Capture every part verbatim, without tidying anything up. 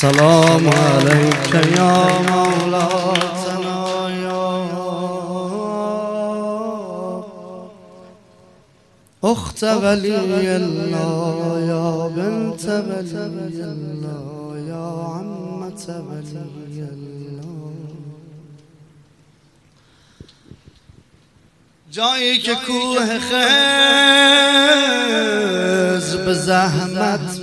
السلام عليك يا مولاتنا يا أخت ولي الله يا بنت ولي الله يا عمة ولي الله. جایی که کوه خز به زحمت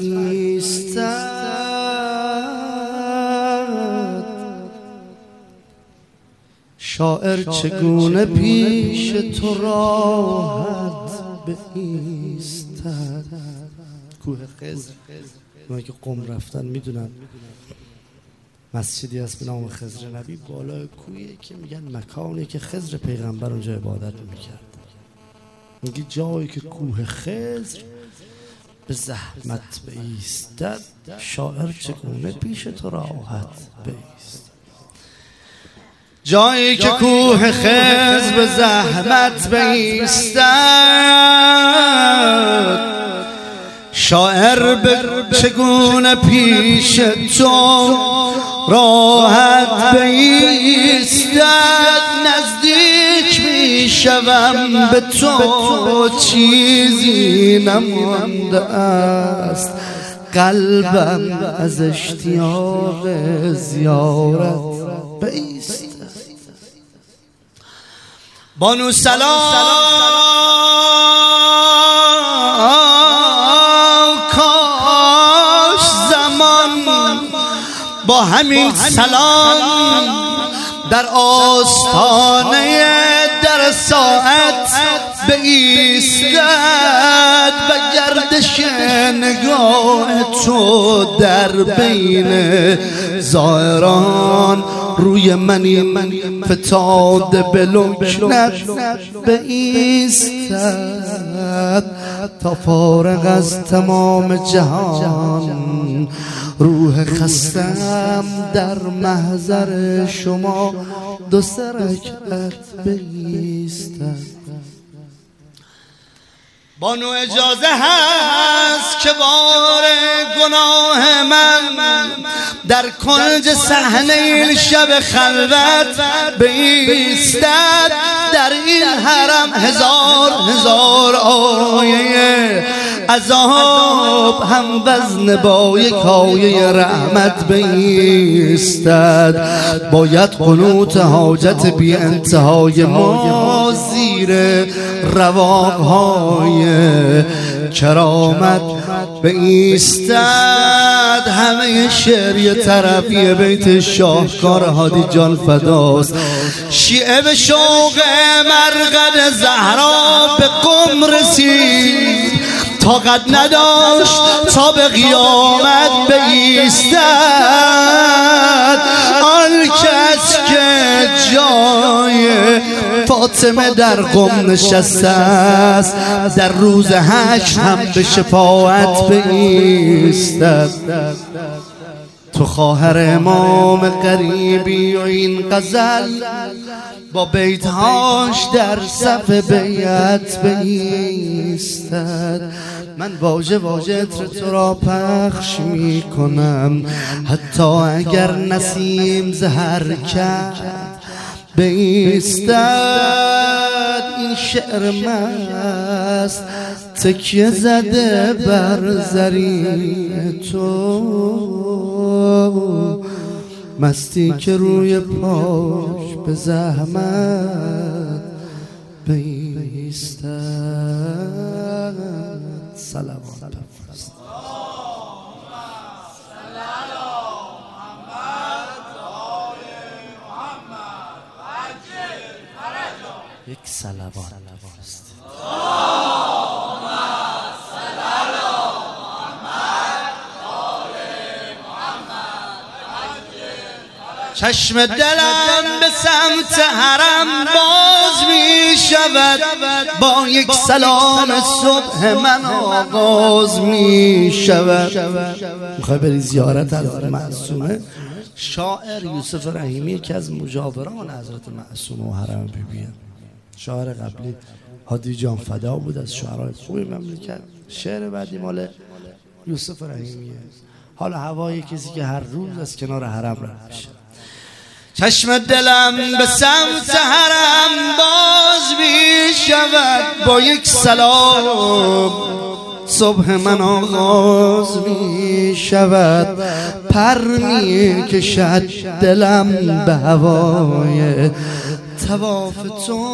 بایستد، شاعر چگونه پیش تو راحت بایستد. کوه خز اونایی که قم رفتن میدونن مسجدی هست به نام خضر نبی، بالای کویه که میگن مکانی که خضر پیغمبر اونجا عبادت میکرد. میگه جایی که کوه خضر به زحمت بایستد، شاعر چگونه پیش تو راحت بایست. جایی که کوه خضر به زحمت بایستد، شاعر به چگونه پیش تو راحت بایستد. نزدیک میشوم به تو چیزی نمانده است، قلبم از اشتیاق زیارت بایستد. بانو سلام با همین سلام در آستانه در ساعت بایستد و گردش نگاه تو در بین زائران روی منی فتاده به لکنت بایستد، تا فارغ از تمام جهان روح خستم در محضر شما دو سه رکعت بایستد. بانو اجازه هست که بار گناه من در کنج صحنه این شب خلوت بایستد. در این حرم هزار هزار آیه عذاب هم وزن با یک آیه رحمت بایستد. باید قنوت حاجت بی انتهای ما زیر رواقهای کرامت بایستد. همه شعر یه طرفی بیت شاهکار هادی جان فداست. شیعه به شوق مرقد زهرا به قم رسید، طاقت نداشت تا به قیامت بایستد. آن کس که جای فاطمه در قم نشسته است، در روز حشر هم به شفاعت بایستد. تو خواهر امام غریبی و این غزل با بیتهاش در صف بیعت بایستد. من واژه واژه عطر تو را پخش می کنم، حتی اگر نسیم ز حرکت بایستد. این شعر مست تکیه زده بر زرین تو، مستی که روی پاش به زحمت بایستد. صلوات بفرست. یک صلوات بفرست. چشم دلم به سمت حرم باز می شود، با یک سلام صبح من آغاز می شود. میخوای بری زیارت حضرت معصومه؟ شاعر یوسف رحیمی یکی از مجاوران حضرت معصومه و حرم بیبیه. شاعر قبلی هادی جان فدا بود، از شعرهای خوبی مملکت. شعر بعدی مال یوسف رحیمیه. حالا هوای کسی که هر روز از کنار حرم رد میشه. چشم دلم به سمت حرم باز می شود، با یک سلام صبح من آغاز می شود. پر می کشد دلم به هوای طواف تو،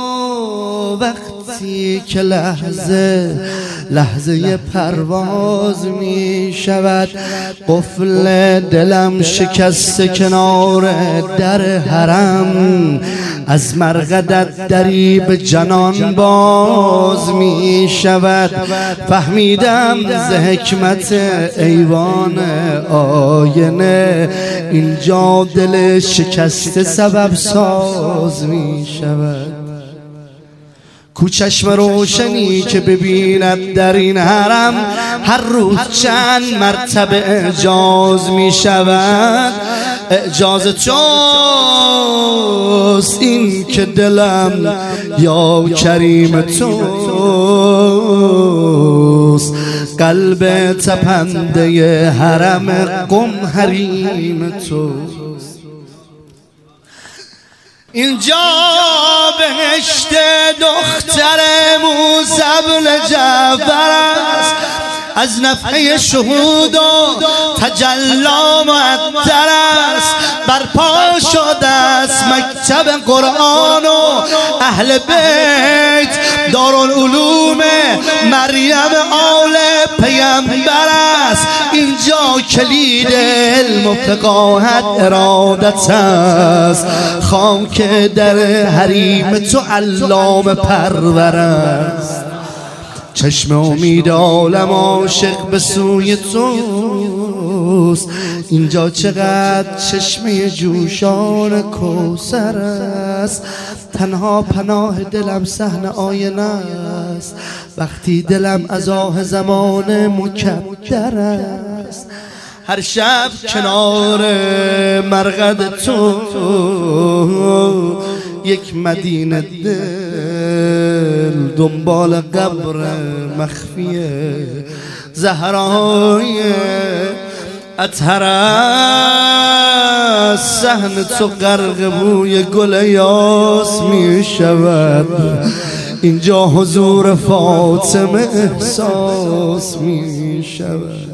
وقتی که لحظه لحظه پرواز می شود. قفل دلم شکسته کنار در حرم، از مرقدت دری به جنان باز می شود. فهمیدم ز حکمت ایوان آینه، اینجا دل شکسته سبب ساز می شود. کوچشم روشنی که ببیند در این حرم، هر روز چند مرتبه اعجاز می شود. اعجاز توست این که دلم یا کریم توست، قلب تپنده حرم قم حریم توست. اینجا بهشت دختر موسی بن جعفر است، از نفحه شهود و تجلی معطر است. برپا شده است مکتب قرآن و اهل بیت، دارالعلوم مریم آل پیامبر است. اینجا کلید علم و فقاهت ارادت است، خاک در حریم تو علام پرور است. چشم امید عالم عاشق به سوی توست، اینجا چقدر چشمه جوشان کوثر است. تنها پناه دلم صحن آینه است، وقتی دلم از آه زمان مکدر است. هر شب کنار مرقد تو یک مدینه دل دنبال قبر مخفی زهرای اطهر است. صحن تو غرق بوی گل یاس می شود، اینجا حضور فاطمه احساس می شود.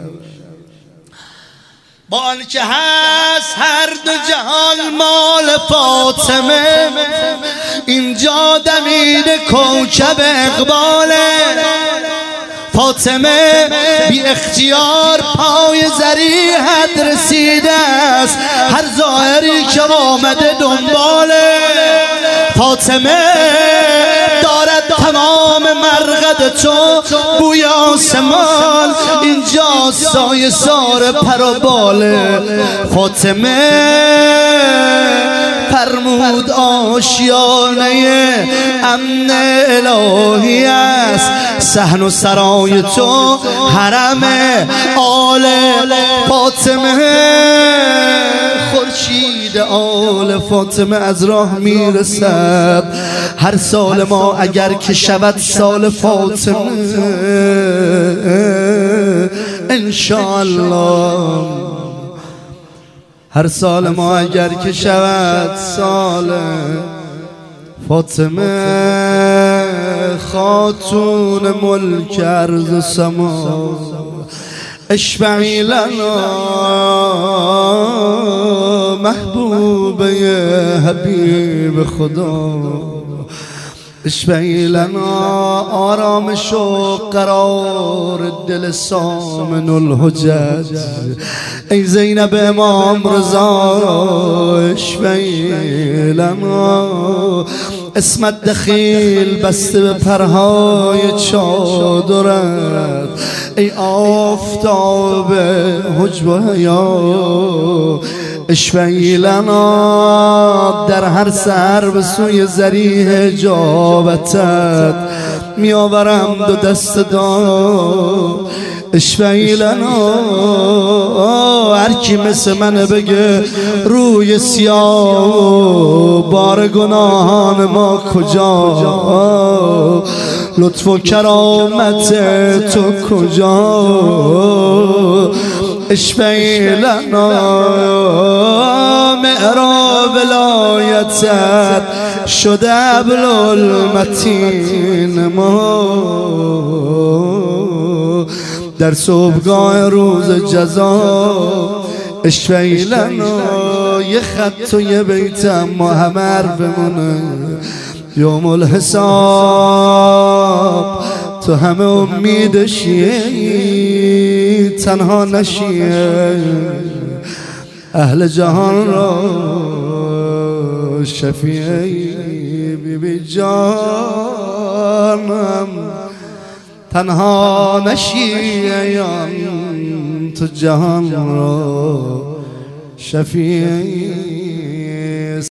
با آنکه هست هر دو جهان مال فاطمه، اینجا دمید کوکب اقباله. فاطمه بی اختیار پای ذریحت رسیده است، هر ظاهری که آمده دنباله. فاطمه دارد تمام مرقد تو بوی آسمان، اینجا سایه سار پر و باله. فاطمه فرمود آشیانه امن الهی است، صحن و سرای تو حرم آل فاطمه. خورشید آل فاطمه از راه میرسد، هر سال ما اگر که شود سال فاطمه انشاءالله، هر سال ما اگر که شود سال فاطمه، خاتون ملک ارض و سما. اشفعی لنا محبوبه حبیب خدا، اشفعی لنا آرامش و قرار دل سامن الحجج. ای زینب امام رضا اشفعی لنا، اسمت دخیل بسته به پرهای چادرت. ای آفتاب حجب و حیا، اشفعی لنا در هر سر به سوی ذریح جابتت میآورم دو دست دار. اشفعی لنا هر کی مثل من بگه روی سیاه بار گناهان ما کجا، لطف و کرامت تو کجا. اشفعی لنا معراب ولایتت شده ابل المتین ما در صبحگاه روز جزا اشفعی لنا یه خط و یه بیتم ما همه حرفمونه یوم الحساب تو همه امیدشی تنها نشیه اهل جهان را شفیعی بی بی جانم تنها نشیه تو جهان را شفیعی